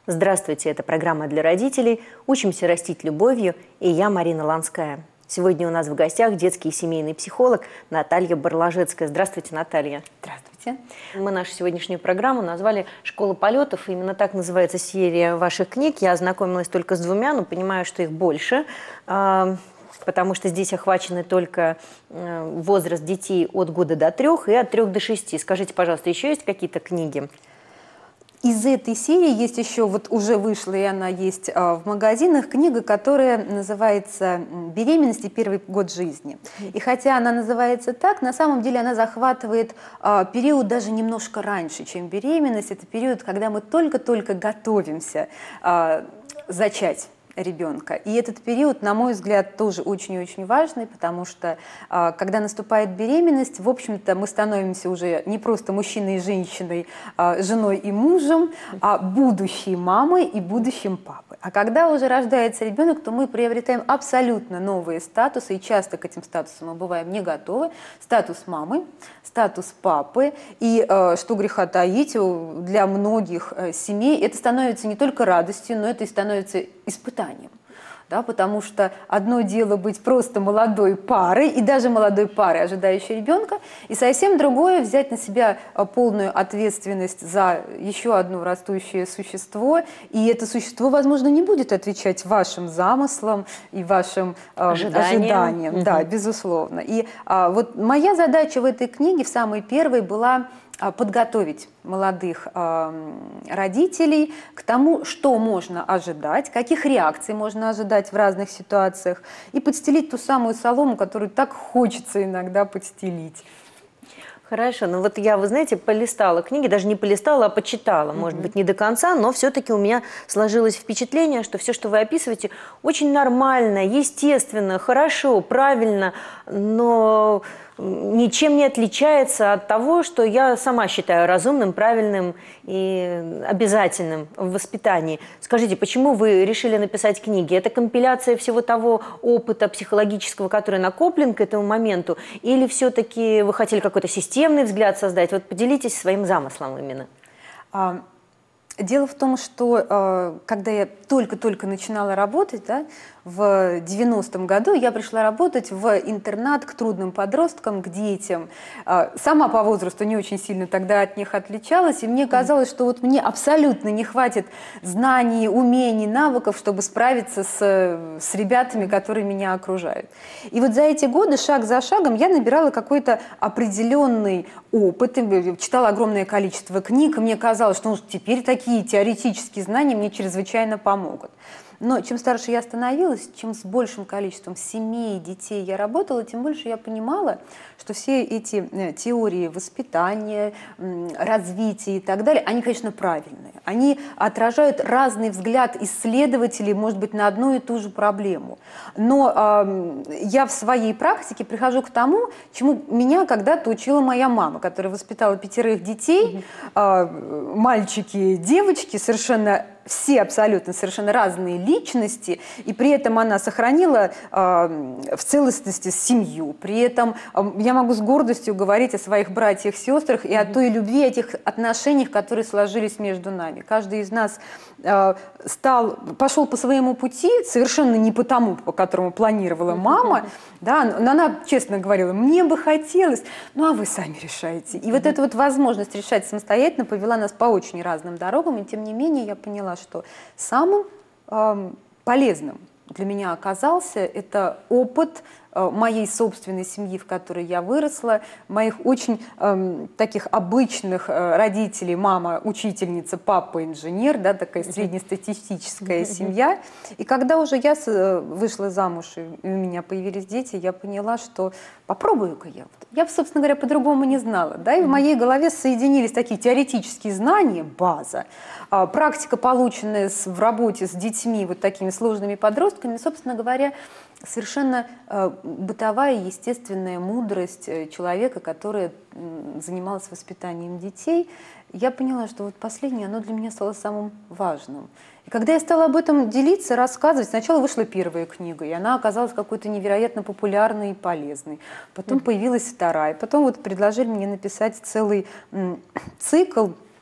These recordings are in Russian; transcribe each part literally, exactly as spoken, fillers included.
Здравствуйте, это программа для родителей «Учимся растить любовью» и я, Марина Ланская. Сегодня у нас в гостях детский и семейный психолог Наталья Барлажецкая. Здравствуйте, Наталья. Здравствуйте. Мы нашу сегодняшнюю программу назвали «Школа полетов». Именно так называется серия ваших книг. Я ознакомилась только с двумя, но понимаю, что их больше, потому что здесь охвачены только возраст детей от года до трех и от трех до шести. Скажите, пожалуйста, еще есть какие-то книги? Из этой серии есть еще, вот уже вышла, и она есть а, в магазинах, книга, которая называется «Беременность и первый год жизни». И хотя она называется так, на самом деле она захватывает а, период даже немножко раньше, чем беременность. Это период, когда мы только-только готовимся а, зачать ребенка. И этот период, на мой взгляд, тоже очень и очень важный, потому что а, когда наступает беременность, в общем-то, мы становимся уже не просто мужчиной и женщиной, а, женой и мужем, а будущей мамой и будущим папой. А когда уже рождается ребенок, то мы приобретаем абсолютно новые статусы, и часто к этим статусам мы бываем не готовы. Статус мамы, статус папы, и, а, что греха таить, для многих а, семей это становится не только радостью, но это и становится испытанием. Да, потому что одно дело быть просто молодой парой, и даже молодой парой, ожидающей ребенка, и совсем другое взять на себя полную ответственность за еще одно растущее существо, и это существо, возможно, не будет отвечать вашим замыслам и вашим э, ожиданиям, ожиданиям. Угу. Да, безусловно. И а, вот моя задача в этой книге, в самой первой, была подготовить молодых э, родителей к тому, что можно ожидать, каких реакций можно ожидать в разных ситуациях, и подстелить ту самую солому, которую так хочется иногда подстелить. Хорошо, ну вот я, вы знаете, полистала книги, даже не полистала, а почитала, mm-hmm. может быть, не до конца, но все-таки у меня сложилось впечатление, что все, что вы описываете, очень нормально, естественно, хорошо, правильно, но ничем не отличается от того, что я сама считаю разумным, правильным и обязательным в воспитании. Скажите, почему вы решили написать книги? Это компиляция всего того опыта психологического, который накоплен к этому моменту, или все-таки вы хотели какой-то системный взгляд создать? Вот поделитесь своим замыслом именно. Дело в том, что когда я только-только начинала работать, да, в девяностом году я пришла работать в интернат к трудным подросткам, к детям. Сама по возрасту не очень сильно тогда от них отличалась, и мне казалось, что вот мне абсолютно не хватит знаний, умений, навыков, чтобы справиться с, с ребятами, которые меня окружают. И вот за эти годы, шаг за шагом, я набирала какой-то определенный опыт, читала огромное количество книг, и мне казалось, что ну, теперь такие теоретические знания мне чрезвычайно помогут. Но чем старше я становилась, чем с большим количеством семей, детей я работала, тем больше я понимала, что все эти теории воспитания, развития и так далее, они, конечно, правильные. Они отражают разный взгляд исследователей, может быть, на одну и ту же проблему. Но э, я в своей практике прихожу к тому, чему меня когда-то учила моя мама, которая воспитала пятерых детей, э, мальчики, девочки, совершенно все абсолютно совершенно разные личности, и при этом она сохранила э, в целостности семью. При этом э, я могу с гордостью говорить о своих братьях, сестрах и mm-hmm. о той любви, о тех отношениях, которые сложились между нами. Каждый из нас э, стал, пошел по своему пути, совершенно не по тому, по которому планировала мама, mm-hmm. да, но она честно говорила, мне бы хотелось, ну а вы сами решаете. И mm-hmm. вот эта вот возможность решать самостоятельно повела нас по очень разным дорогам, и тем не менее я поняла, что самым э, полезным для меня оказался это опыт э, моей собственной семьи, в которой я выросла, моих очень э, таких обычных э, родителей, мама учительница, папа инженер, да, такая среднестатистическая семья. И когда уже я э, вышла замуж, и у меня появились дети, я поняла, что попробую-ка я. Я, собственно говоря, по-другому не знала. Да? И в моей голове соединились такие теоретические знания, база, практика, полученная в работе с детьми, вот такими сложными подростками, собственно говоря, совершенно бытовая, естественная мудрость человека, который занимался воспитанием детей. Я поняла, что вот последнее, оно для меня стало самым важным. И когда я стала об этом делиться, рассказывать, сначала вышла первая книга, и она оказалась какой-то невероятно популярной и полезной. Потом появилась вторая. Потом вот предложили мне написать целый цикл.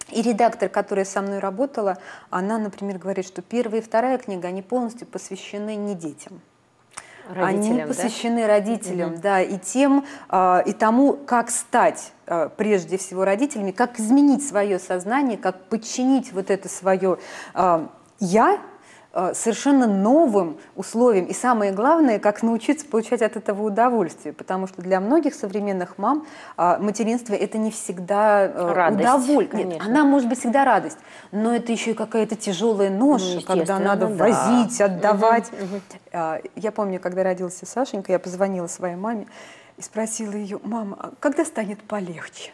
И редактор, которая со мной работала, она, например, говорит, что первая и вторая книга, они полностью посвящены не детям. Родителям, Они посвящены да? родителям, Угу. да, и тем, э, и тому, как стать э, прежде всего родителями, как изменить свое сознание, как подчинить вот это свое э, «я» э, совершенно новым условиям. И самое главное, как научиться получать от этого удовольствие, потому что для многих современных мам э, материнство – это не всегда э, удовольствие. Нет, она может быть всегда радость, но это еще и какая-то тяжелая ноша, Ну, когда надо да. возить, отдавать. Угу, угу. Я помню, когда родился Сашенька, я позвонила своей маме и спросила ее: мама, а когда станет полегче?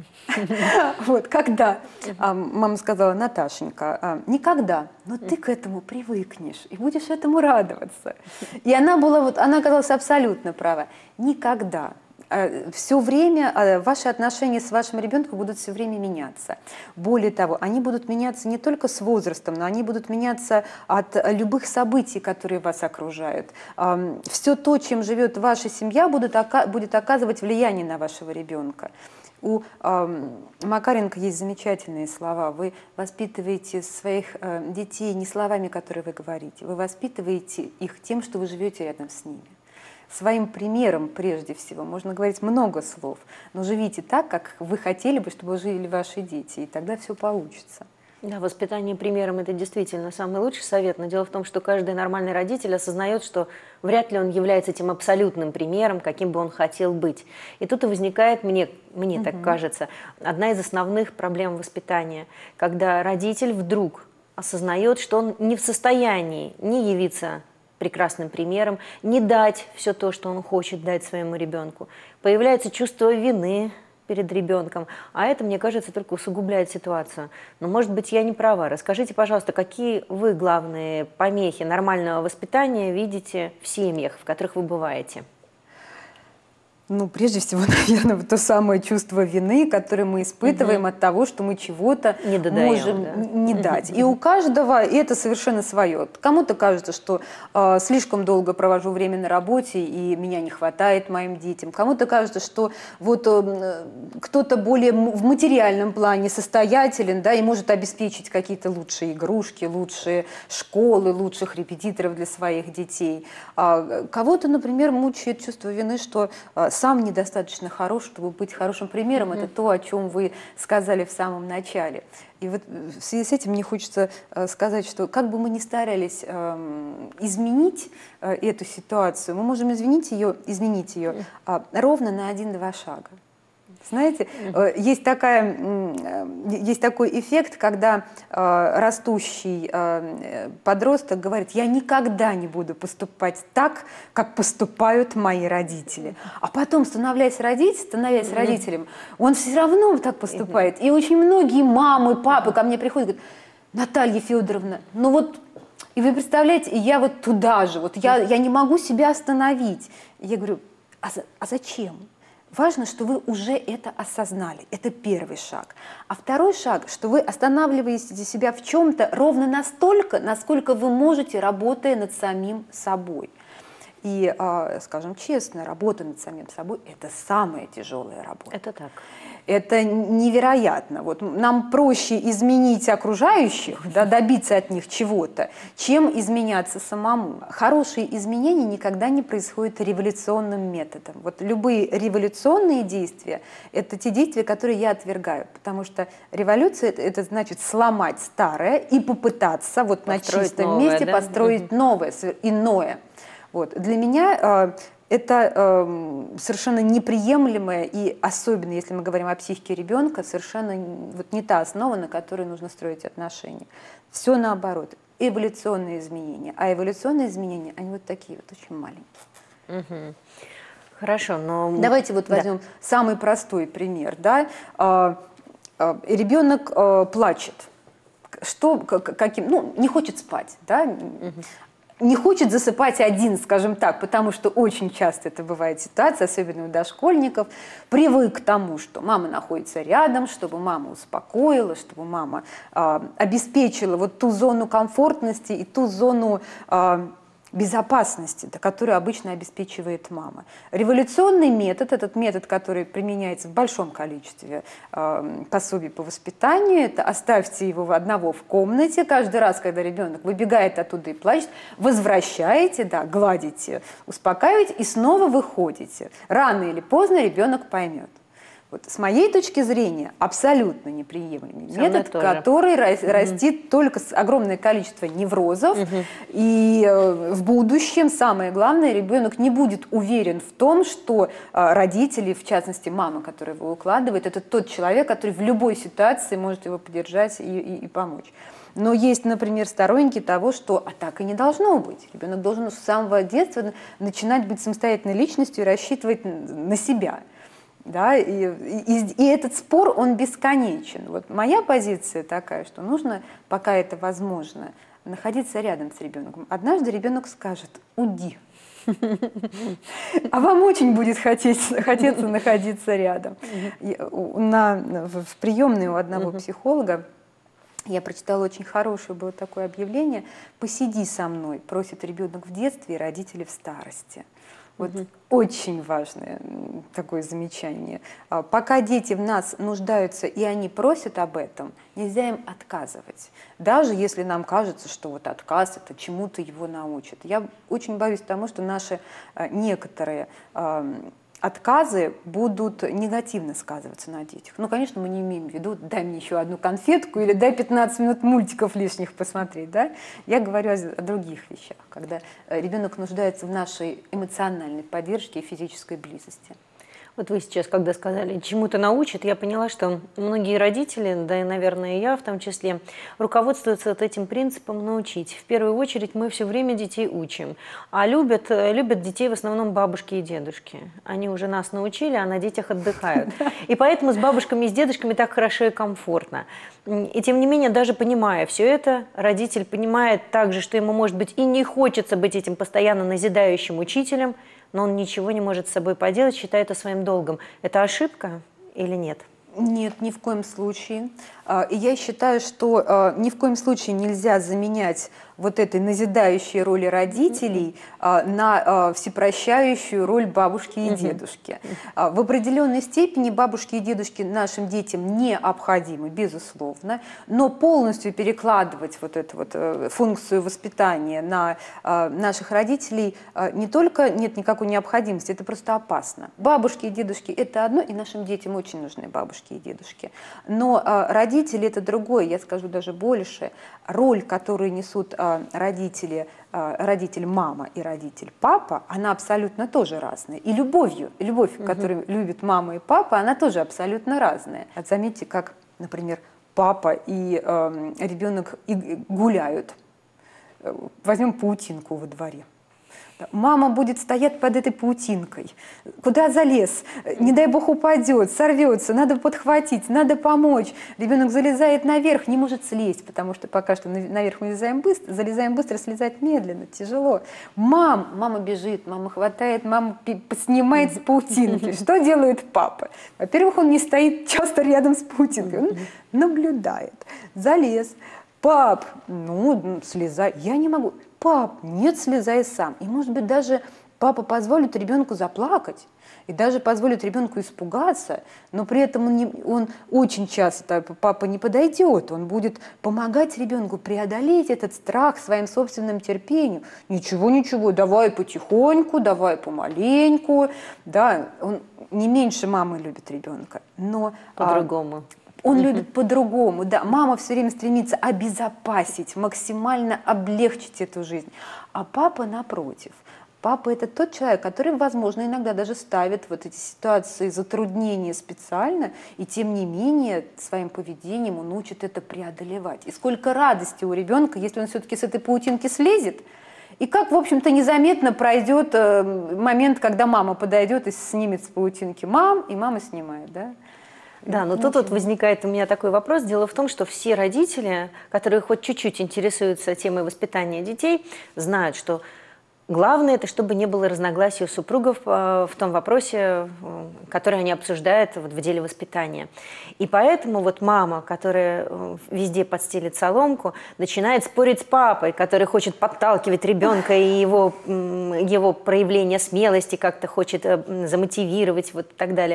Вот, когда? Мама сказала: Наташенька, никогда, но ты к этому привыкнешь и будешь этому радоваться. И она была, вот, она оказалась абсолютно права. Никогда. Все время ваши отношения с вашим ребенком будут все время меняться. Более того, они будут меняться не только с возрастом, но они будут меняться от любых событий, которые вас окружают. Все то, чем живет ваша семья, будет, будет оказывать влияние на вашего ребенка. У э, Макаренко есть замечательные слова. Вы воспитываете своих э, детей не словами, которые вы говорите, вы воспитываете их тем, что вы живете рядом с ними. Своим примером, прежде всего, можно говорить много слов, но живите так, как вы хотели бы, чтобы жили ваши дети, и тогда все получится. Да, воспитание примером – это действительно самый лучший совет, но дело в том, что каждый нормальный родитель осознает, что вряд ли он является этим абсолютным примером, каким бы он хотел быть. И тут и возникает, мне, мне угу. так кажется, одна из основных проблем воспитания, когда родитель вдруг осознает, что он не в состоянии не явиться прекрасным примером, не дать все то, что он хочет дать своему ребенку. Появляется чувство вины перед ребенком, а это, мне кажется, только усугубляет ситуацию. Но, может быть, я не права. Расскажите, пожалуйста, какие вы главные помехи нормального воспитания видите в семьях, в которых вы бываете? Ну, прежде всего, наверное, то самое чувство вины, которое мы испытываем угу. от того, что мы чего-то не додаем, можем да? не дать. Угу. И у каждого это совершенно свое. Кому-то кажется, что э, слишком долго провожу время на работе, и меня не хватает моим детям. Кому-то кажется, что вот э, кто-то более в материальном плане состоятелен, да, и может обеспечить какие-то лучшие игрушки, лучшие школы, лучших репетиторов для своих детей. А кого-то, например, мучает чувство вины, что э, сам недостаточно хорош, чтобы быть хорошим примером. Mm-hmm. Это то, о чем вы сказали в самом начале. И вот в связи с этим мне хочется э, сказать, что как бы мы ни старались э, изменить э, эту ситуацию, мы можем изменить ее, изменить ее э, ровно на один-два шага. Знаете, mm-hmm. есть, такая, есть такой эффект, когда э, растущий э, подросток говорит: я никогда не буду поступать так, как поступают мои родители. А потом, становясь, родить, становясь mm-hmm. родителем, он все равно так поступает. Mm-hmm. И очень многие мамы, папы ко мне приходят и говорят: Наталья Федоровна, ну вот, и вы представляете, и я вот туда же, вот я, я не могу себя остановить. И я говорю: а, за, а зачем? Важно, что вы уже это осознали. Это первый шаг. А второй шаг, что вы останавливаете себя в чем-то ровно настолько, насколько вы можете, работая над самим собой. И, скажем честно, работа над самим собой – это самая тяжелая работа. Это так. Это невероятно. Вот нам проще изменить окружающих, да, добиться от них чего-то, чем изменяться самому. Хорошие изменения никогда не происходят революционным методом. Вот любые революционные действия – это те действия, которые я отвергаю, потому что революция – это, это значит сломать старое и попытаться вот на чистом новое, месте да? построить mm-hmm. новое, иное. Вот. Для меня э, это э, совершенно неприемлемое, и особенно, если мы говорим о психике ребенка, совершенно вот, не та основа, на которой нужно строить отношения. Все наоборот. Эволюционные изменения. А эволюционные изменения, они вот такие вот, очень маленькие. Угу. Хорошо, но... Давайте вот возьмем да. самый простой пример. Да? Э, э, ребенок э, плачет. Что, каким, ну, не хочет спать, да? Угу. Не хочет засыпать один, скажем так, потому что очень часто это бывает ситуация, особенно у дошкольников, привык к тому, что мама находится рядом, чтобы мама успокоила, чтобы мама э, обеспечила вот ту зону комфортности и ту зону э, безопасности, которую обычно обеспечивает мама. Революционный метод, этот метод, который применяется в большом количестве э, пособий по воспитанию, это оставьте его одного в комнате, каждый раз, когда ребенок выбегает оттуда и плачет, возвращаете, да, гладите, успокаиваете и снова выходите. Рано или поздно ребенок поймет. Вот, с моей точки зрения, абсолютно неприемлемый Со метод, который рас, mm-hmm. растит только огромное количество неврозов, mm-hmm. и э, в будущем, самое главное, ребенок не будет уверен в том, что э, родители, в частности мама, которая его укладывает, это тот человек, который в любой ситуации может его поддержать и, и, и помочь. Но есть, например, сторонники того, что а так и не должно быть. Ребенок должен с самого детства начинать быть самостоятельной личностью и рассчитывать на себя. Да, и, и, и этот спор, он бесконечен. Вот моя позиция такая, что нужно, пока это возможно, находиться рядом с ребенком. Однажды ребенок скажет: уйди. А вам очень будет хотеться, хотеться находиться рядом. На, в приемной у одного психолога я прочитала очень хорошее было такое объявление: «Посиди со мной», просит ребенок в детстве и родители в старости. Вот угу. Очень важное такое замечание. Пока дети в нас нуждаются и они просят об этом, нельзя им отказывать. Даже если нам кажется, что вот отказ это чему-то его научит. Я очень боюсь тому, что наши некоторые отказы будут негативно сказываться на детях. Ну, конечно, мы не имеем в виду «дай мне еще одну конфетку» или «дай пятнадцать минут мультиков лишних посмотреть». Да? Я говорю о, о других вещах, когда ребенок нуждается в нашей эмоциональной поддержке и физической близости. Вот вы сейчас, когда сказали, чему-то научат, я поняла, что многие родители, да и, наверное, и я в том числе, руководствуются вот этим принципом научить. В первую очередь мы все время детей учим, а любят, любят детей в основном бабушки и дедушки. Они уже нас научили, а на детях отдыхают. И поэтому с бабушками и с дедушками так хорошо и комфортно. И тем не менее, даже понимая все это, родитель понимает также, что ему, может быть, и не хочется быть этим постоянно назидающим учителем, но он ничего не может с собой поделать, считает это своим долгом. Это ошибка или нет? Нет, ни в коем случае. И я считаю, что ни в коем случае нельзя заменять вот этой назидающей роли родителей на всепрощающую роль бабушки и дедушки. В определенной степени бабушки и дедушки нашим детям необходимы, безусловно, но полностью перекладывать вот эту вот функцию воспитания на наших родителей не только нет никакой необходимости, это просто опасно. Бабушки и дедушки – это одно, и нашим детям очень нужны бабушки и дедушки. Но родители – это другое, я скажу даже больше. Роль, которую несут родители, родитель мама и родитель папа, она абсолютно тоже разная. И любовью, любовь, угу. которую любят мама и папа, она тоже абсолютно разная. Заметьте, как, например, папа и э, ребенок гуляют. Возьмем паутинку во дворе. Мама будет стоять под этой паутинкой. Куда залез? Не дай бог упадет, сорвется, надо подхватить, надо помочь. Ребенок залезает наверх, не может слезть, потому что пока что наверх мы залезаем быстро, залезаем быстро, слезать медленно, тяжело. Мам, мама бежит, мама хватает, мама снимает с паутинки. Что делает папа? Во-первых, он не стоит часто рядом с паутинкой, он наблюдает. Залез. Пап, ну, слезай. Я не могу. Пап, нет, слезай сам. И, может быть, даже папа позволит ребенку заплакать, и даже позволит ребенку испугаться, но при этом он, не, он очень часто, папа не подойдет, он будет помогать ребенку преодолеть этот страх своим собственным терпением. Ничего, ничего, давай потихоньку, давай помаленьку. Да, он не меньше мамы любит ребенка, но... По-другому. Он любит по-другому, да. Мама все время стремится обезопасить, максимально облегчить эту жизнь. А папа, напротив, папа – это тот человек, который, возможно, иногда даже ставит вот эти ситуации затруднения специально, и тем не менее своим поведением он учит это преодолевать. И сколько радости у ребенка, если он все-таки с этой паутинки слезет, и как, в общем-то, незаметно пройдет момент, когда мама подойдет и снимет с паутинки мам, и мама снимает, да? Да, но тут вот возникает у меня такой вопрос. Дело в том, что все родители, которые хоть чуть-чуть интересуются темой воспитания детей, знают, что Главное, это чтобы не было разногласий у супругов э, в том вопросе, э, который они обсуждают вот, в деле воспитания. И поэтому вот мама, которая э, везде подстелит соломку, начинает спорить с папой, который хочет подталкивать ребенка и его, э, его проявление смелости как-то хочет э, замотивировать вот, и так далее.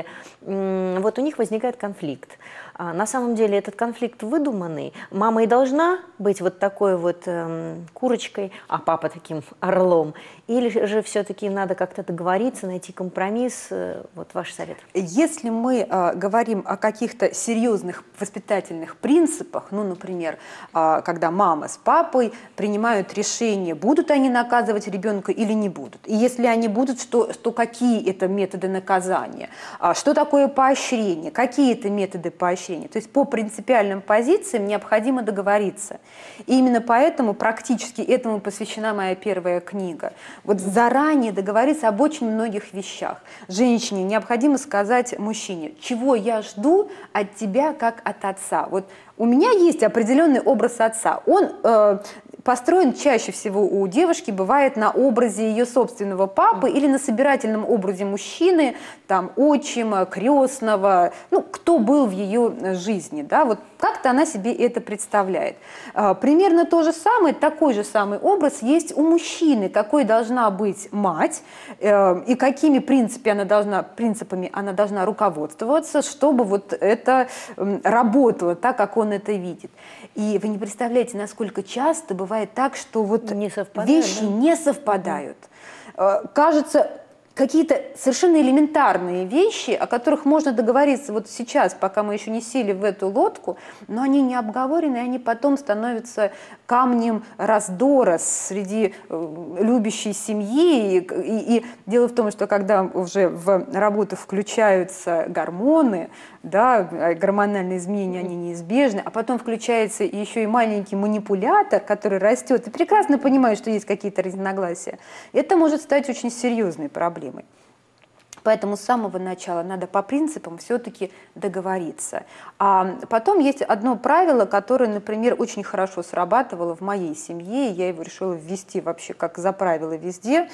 Э, вот у них возникает конфликт. А на самом деле этот конфликт выдуманный. Мама и должна быть вот такой вот э, курочкой, а папа таким орлом. Или же все-таки надо как-то договориться, найти компромисс? Вот ваш совет. Если мы э, говорим о каких-то серьезных воспитательных принципах, ну, например, э, когда мама с папой принимают решение, будут они наказывать ребенка или не будут. И если они будут, что, то какие это методы наказания? А что такое поощрение? Какие это методы поощрения? То есть по принципиальным позициям необходимо договориться. И именно поэтому практически этому посвящена моя первая книга. Вот заранее договориться об очень многих вещах. Женщине необходимо сказать мужчине, чего я жду от тебя как от отца. Вот у меня есть определенный образ отца. Он э, построен чаще всего у девушки, бывает на образе ее собственного папы или на собирательном образе мужчины, там, отчима, крестного, ну, кто был в ее жизни. Да? Вот как-то она себе это представляет. Э, примерно то же самое, такой же самый образ есть у мужчины, какой должна быть мать э, и какими принципами она должна, принципами она должна руководствоваться, чтобы вот это э, работало так, как он это видит. И вы не представляете, насколько часто бывает так, что вот не вещи да? не совпадают. Mm-hmm. Кажется, какие-то совершенно элементарные вещи, о которых можно договориться вот сейчас, пока мы еще не сели в эту лодку, но они не обговорены, и они потом становятся камнем раздора среди любящей семьи. И, и, и дело в том, что когда уже в работу включаются гормоны, да, гормональные изменения, они неизбежны, а потом включается еще и маленький манипулятор, который растет, и прекрасно понимает, что есть какие-то разногласия, это может стать очень серьезной проблемой. Поэтому с самого начала надо по принципам все-таки договориться. А потом есть одно правило, которое, например, очень хорошо срабатывало в моей семье, и я его решила ввести вообще как за правило везде.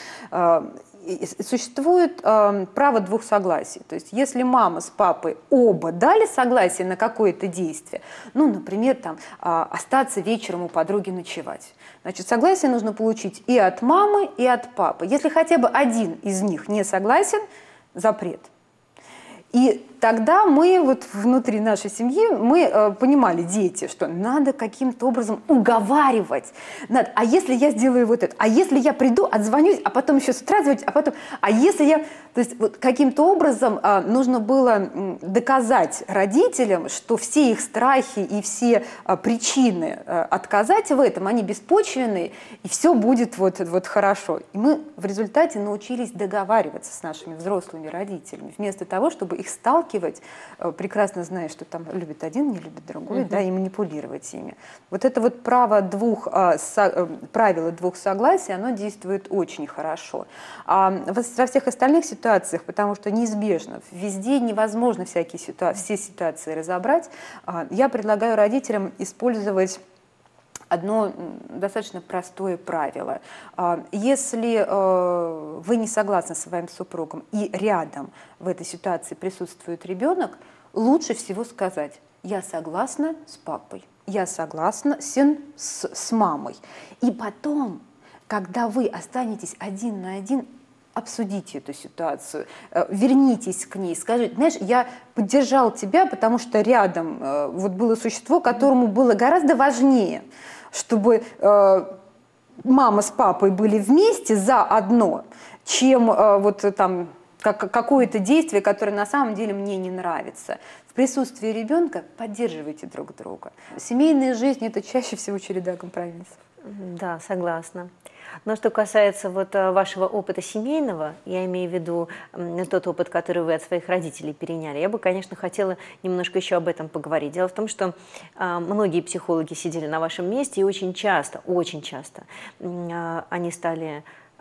Существует э, право двух согласий. То есть если мама с папой оба дали согласие на какое-то действие, ну, например, там, э, остаться вечером у подруги ночевать, значит, согласие нужно получить и от мамы, и от папы. Если хотя бы один из них не согласен, запрет. И тогда мы вот внутри нашей семьи мы э, понимали, дети, что надо каким-то образом уговаривать. Надо, а если я сделаю вот это? А если я приду, отзвонюсь, а потом еще с утра звонить, а потом... А если я... То есть вот каким-то образом э, нужно было э, доказать родителям, что все их страхи и все э, причины э, отказать в этом, они беспочвенные, и все будет вот, вот хорошо. И мы в результате научились договариваться с нашими взрослыми родителями, вместо того, чтобы их сталкивать, прекрасно зная, что там любит один, не любит другой, uh-huh. да, и манипулировать ими. Вот это вот право двух, а, со, правило двух согласий, оно действует очень хорошо. А во всех остальных ситуациях, потому что неизбежно, везде невозможно всякие ситуации, все ситуации разобрать, а, я предлагаю родителям использовать одно достаточно простое правило. Если вы не согласны с своим супругом и рядом в этой ситуации присутствует ребенок, лучше всего сказать: я согласна с папой, я согласна с, с, с мамой. И потом, когда вы останетесь один на один, обсудите эту ситуацию, вернитесь к ней, скажите: знаешь, я поддержал тебя, потому что рядом вот было существо, которому было гораздо важнее, чтобы э, мама с папой были вместе заодно, чем э, вот там как, какое-то действие, которое на самом деле мне не нравится. В присутствии ребенка поддерживайте друг друга. Семейная жизнь – это чаще всего череда компромиссов. Да, согласна. Но что касается вот вашего опыта семейного, я имею в виду тот опыт, который вы от своих родителей переняли, я бы, конечно, хотела немножко еще об этом поговорить. Дело в том, что а, многие психологи сидели на вашем месте, и очень часто, очень часто а, они стали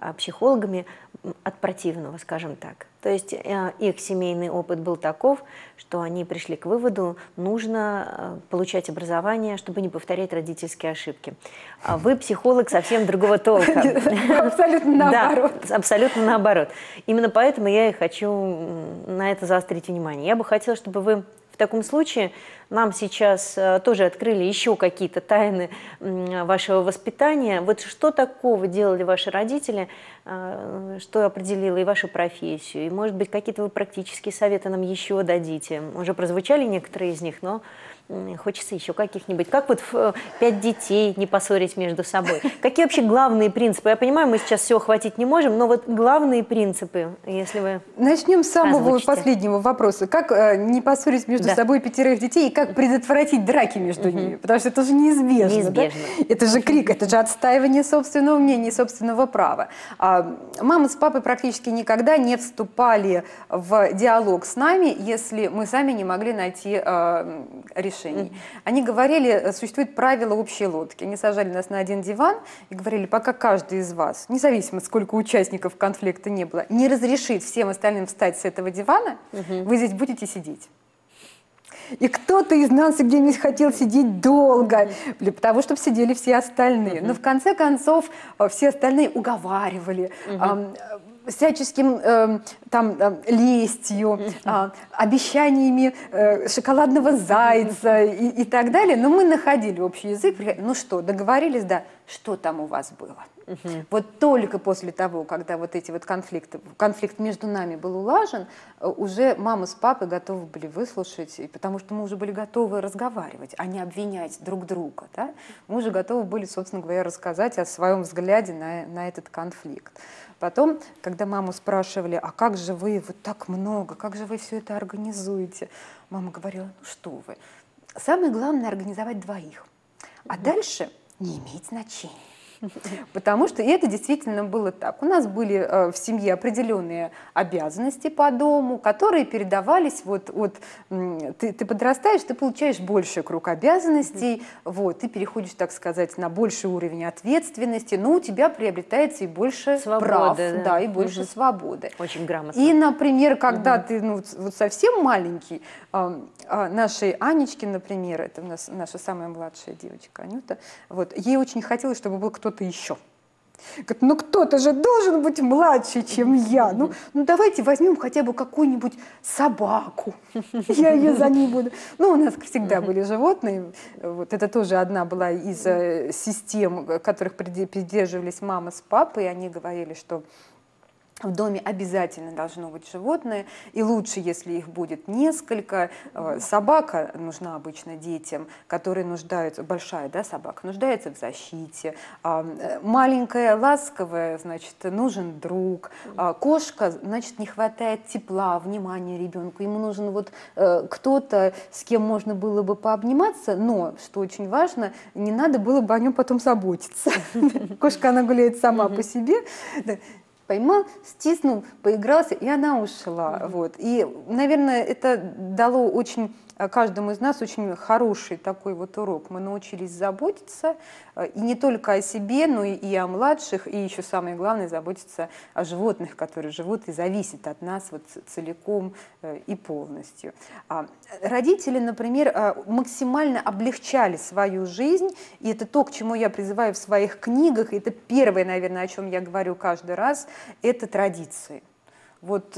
а, психологами от противного, скажем так. То есть э, их семейный опыт был таков, что они пришли к выводу, нужно э, получать образование, чтобы не повторять родительские ошибки. А вы психолог совсем другого толка. Абсолютно наоборот. Да, абсолютно наоборот. Именно поэтому я и хочу на это заострить внимание. Я бы хотела, чтобы вы в таком случае нам сейчас э, тоже открыли еще какие-то тайны э, вашего воспитания. Вот что такого делали ваши родители, э, что определило и вашу профессию? И, может быть, какие-то вы практические советы нам еще дадите? Уже прозвучали некоторые из них, но э, хочется еще каких-нибудь. Как вот э, пять детей не поссорить между собой? Какие вообще главные принципы? Я понимаю, мы сейчас все охватить не можем, но вот главные принципы, если вы Начнем с самого озвучите. последнего вопроса. Как э, не поссорить между Да. собой пятерых детей и как предотвратить драки между Мгм. ними? Потому что это же неизбежно. Неизбежно. Да? Это же крик, это же отстаивание собственного мнения, собственного права. А, мама с папой практически никогда не вступали в диалог с нами, если мы сами не могли найти э, решений. Мгм. Они говорили, существует правило общей лодки. Они сажали нас на один диван и говорили, пока каждый из вас, независимо сколько участников конфликта не было, не разрешит всем остальным встать с этого дивана, Мгм. вы здесь будете сидеть. И кто-то из нас где-нибудь хотел сидеть долго, для того, чтобы сидели все остальные. Но в конце концов э, все остальные уговаривали, ам, э, всяческим э, там э, лестью, э, обещаниями э, шоколадного зайца и, и так далее. Но мы находили общий язык. Ну что, договорились, да, что там у вас было? Вот только после того, когда вот эти вот конфликты, конфликт между нами был улажен, э, уже мама с папой готовы были выслушать, и потому что мы уже были готовы разговаривать, а не обвинять друг друга. Да? Мы уже готовы были, собственно говоря, рассказать о своем взгляде на, на этот конфликт. Потом, когда маму спрашивали, а как же вы вот так много, как же вы все это организуете? Мама говорила, ну что вы, самое главное организовать двоих, а дальше не имеет значения. Потому что и это действительно было так. У нас были э, в семье определенные обязанности по дому, которые передавались вот от м, ты, ты подрастаешь, ты получаешь больший круг обязанностей, вот, ты переходишь, так сказать, на больший уровень ответственности, но у тебя приобретается и больше Свободы, прав, да. да, и больше Мгм. свободы. Очень грамотно. И, например, когда ты ну, вот- вот совсем маленький, а, а, нашей Анечке, например, это у нас наша самая младшая девочка Анюта, вот, ей очень хотелось, чтобы был кто-то еще. Говорит, ну кто-то же должен быть младше, чем я. Ну, ну давайте возьмем хотя бы какую-нибудь собаку. Я ее за ней буду. Ну, у нас всегда были животные. Вот это тоже одна была из э, систем, которых приде- придерживались мама с папой. Они говорили, что в доме обязательно должно быть животное, и лучше, если их будет несколько. Э, Собака нужна обычно детям, которые нуждаются, большая, да, собака, нуждается в защите. А, э, Маленькая, ласковая, значит, нужен друг. А Кошка, значит, не хватает тепла, внимания ребенку. Ему нужен вот э, кто-то, с кем можно было бы пообниматься, но, что очень важно, не надо было бы о нем потом заботиться. Кошка, она гуляет сама по себе. Поймал, стиснул, поигрался, и она ушла. Mm-hmm. Вот. И, наверное, это дало очень каждому из нас очень хороший такой вот урок. Мы научились заботиться, и не только о себе, но и о младших, и еще самое главное, заботиться о животных, которые живут и зависят от нас вот целиком и полностью. Родители, например, максимально облегчали свою жизнь, и это то, к чему я призываю в своих книгах, и это первое, наверное, о чем я говорю каждый раз, это традиции. Вот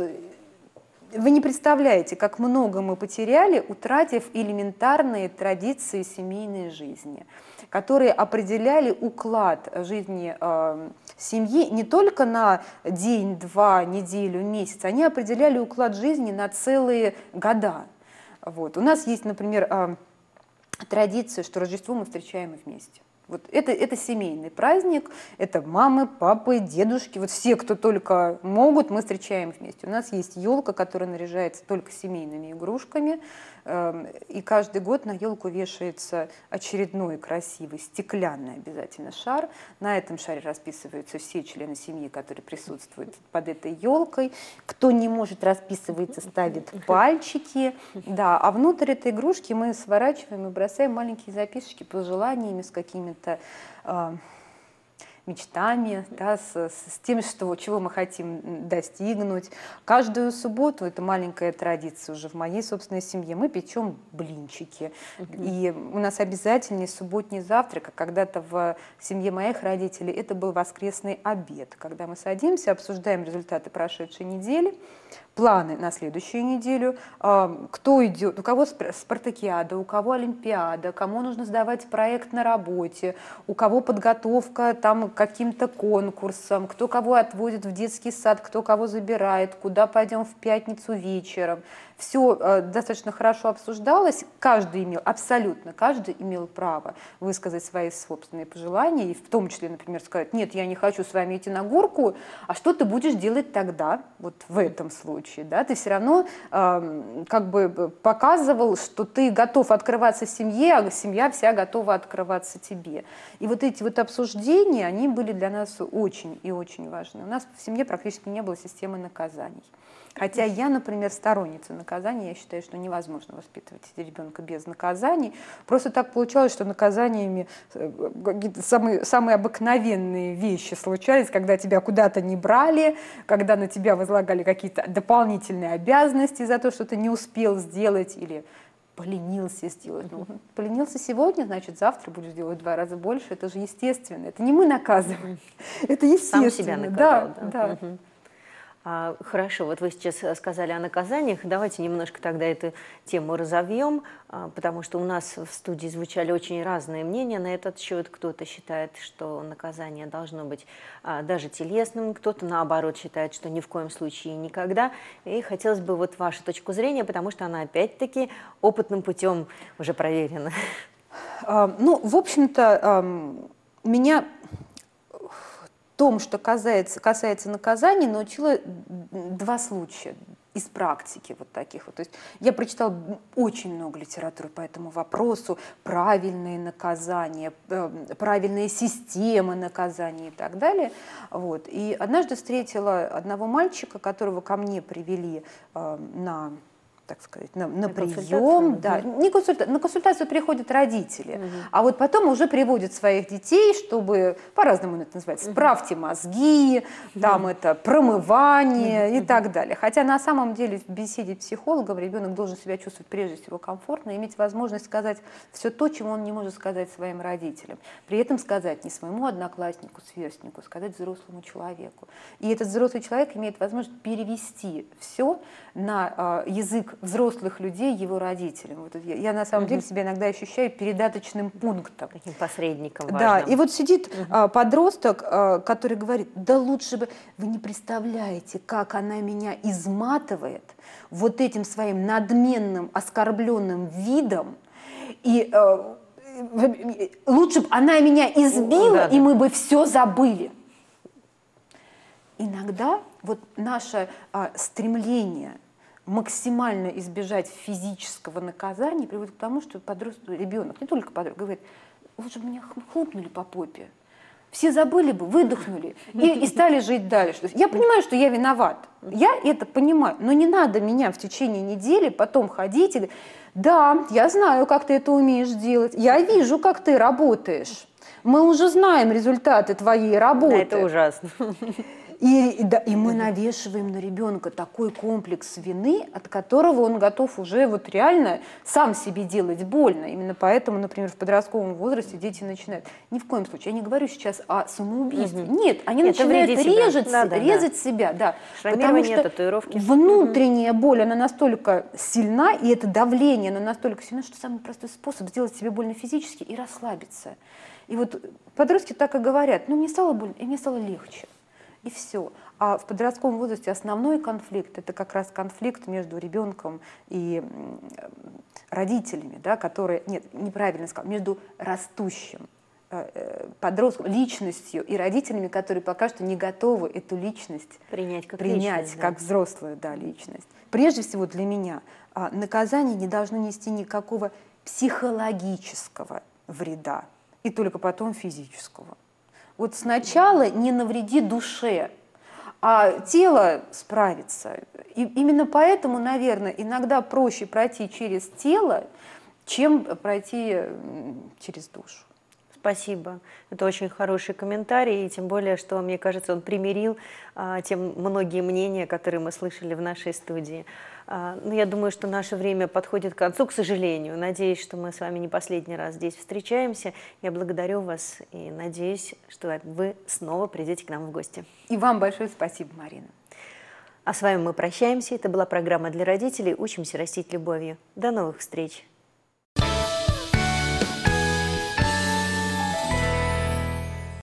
вы не представляете, как много мы потеряли, утратив элементарные традиции семейной жизни, которые определяли уклад жизни э, семьи не только на день, два, неделю, месяц, они определяли уклад жизни на целые года. Вот. У нас есть, например, э, традиция, что Рождество мы встречаем вместе. Вот это, это семейный праздник, это мамы, папы, дедушки, вот все, кто только могут, мы встречаем вместе. У нас есть елка, которая наряжается только семейными игрушками, э, и каждый год на елку вешается очередной красивый стеклянный обязательно шар. На этом шаре расписываются все члены семьи, которые присутствуют под этой елкой. Кто не может расписываться, ставит пальчики, да, а внутрь этой игрушки мы сворачиваем и бросаем маленькие записочки, пожеланиями с какими-то мечтами, да, с, с тем, что, чего мы хотим достигнуть. Каждую субботу, это маленькая традиция уже в моей собственной семье, мы печем блинчики. Uh-huh. И у нас обязательный субботний завтрак, а когда-то в семье моих родителей это был воскресный обед, когда мы садимся, обсуждаем результаты прошедшей недели, планы на следующую неделю, кто идет, у кого спартакиада, у кого олимпиада, кому нужно сдавать проект на работе, у кого подготовка там, к каким-то конкурсам, кто кого отводит в детский сад, кто кого забирает, куда пойдем в пятницу вечером. Все э, достаточно хорошо обсуждалось, каждый имел, абсолютно каждый имел право высказать свои собственные пожелания, и в том числе, например, сказать: нет, я не хочу с вами идти на горку, а что ты будешь делать тогда, вот в этом случае, да, ты все равно э, как бы показывал, что ты готов открываться семье, а семья вся готова открываться тебе. И вот эти вот обсуждения, они были для нас очень и очень важны. У нас в семье практически не было системы наказаний. Хотя я, например, сторонница наказания, я считаю, что невозможно воспитывать ребенка без наказаний. Просто так получалось, что наказаниями какие-то самые, самые обыкновенные вещи случались, когда тебя куда-то не брали, когда на тебя возлагали какие-то дополнительные обязанности за то, что ты не успел сделать или поленился сделать. Ну, поленился сегодня, значит, завтра будешь делать в два раза больше. Это же естественно. Это не мы наказываем, это естественно. Сам себя наказал, да. да. да. Угу. А, хорошо, вот вы сейчас сказали о наказаниях. Давайте немножко тогда эту тему разовьем, а, потому что у нас в студии звучали очень разные мнения на этот счет. Кто-то считает, что наказание должно быть а, даже телесным, кто-то, наоборот, считает, что ни в коем случае и никогда. И хотелось бы вот вашу точку зрения, потому что она опять-таки опытным путем уже проверена. А, ну, в общем-то, а, меня... В том, что касается, касается наказаний, научила два случая из практики вот таких вот. То есть я прочитала очень много литературы по этому вопросу, правильные наказания, правильные системы наказаний и так далее. Вот. И однажды встретила одного мальчика, которого ко мне привели э, на... так сказать, на, на прием, да, не консульта... на консультацию приходят родители, угу. а вот потом уже приводят своих детей, чтобы, по-разному это называется, справьте мозги, угу. там это промывание угу. и так далее. Хотя на самом деле в беседе с психологом ребенок должен себя чувствовать прежде всего комфортно, иметь возможность сказать все то, чего он не может сказать своим родителям. При этом сказать не своему однокласснику, сверстнику, сказать взрослому человеку. И этот взрослый человек имеет возможность перевести все на э, язык взрослых людей его родителям. Вот я, я на самом угу. деле себя иногда ощущаю передаточным пунктом. Таким посредником важным. Да, и вот сидит угу. а, подросток, а, который говорит: да лучше бы, вы не представляете, как она меня изматывает вот этим своим надменным, оскорбленным видом, и а, лучше бы она меня избила, да, и да. мы бы все забыли. Иногда вот наше а, стремление максимально избежать физического наказания приводит к тому, что подросток, ребенок, не только подросток, говорит: лучше бы меня хлопнули по попе. Все забыли бы, выдохнули и, и стали жить дальше. Я понимаю, что я виноват, я это понимаю, но не надо меня в течение недели потом ходить и говорить: да, я знаю, как ты это умеешь делать, я вижу, как ты работаешь, мы уже знаем результаты твоей работы. Да, это ужасно. И, да, и мы навешиваем на ребенка такой комплекс вины, от которого он готов уже вот реально сам себе делать больно. Именно поэтому, например, в подростковом возрасте дети начинают. Ни в коем случае, я не говорю сейчас о самоубийстве. Угу. Нет, они это начинают резать, да, да, резать да. себя. Да, потому что татуировки. Внутренняя угу. боль, она настолько сильна, и это давление, оно настолько сильно, что самый простой способ сделать себе больно физически и расслабиться. И вот подростки так и говорят: ну мне стало больно, и мне стало легче. И все. А в подростковом возрасте основной конфликт – это как раз конфликт между ребенком и родителями, да, которые, нет, неправильно сказал, между растущим подростком, личностью и родителями, которые пока что не готовы эту личность принять как, принять личность, как да. взрослую да, личность. Прежде всего для меня наказание не должно нести никакого психологического вреда, и только потом физического. Вот сначала не навреди душе, а тело справится. И именно поэтому, наверное, иногда проще пройти через тело, чем пройти через душу. Спасибо. Это очень хороший комментарий, и тем более, что, мне кажется, он примирил а, те многие мнения, которые мы слышали в нашей студии. А, ну, я думаю, что наше время подходит к концу, к сожалению. Надеюсь, что мы с вами не последний раз здесь встречаемся. Я благодарю вас и надеюсь, что вы снова придете к нам в гости. И вам большое спасибо, Марина. А с вами мы прощаемся. Это была программа для родителей «Учимся растить любовью». До новых встреч!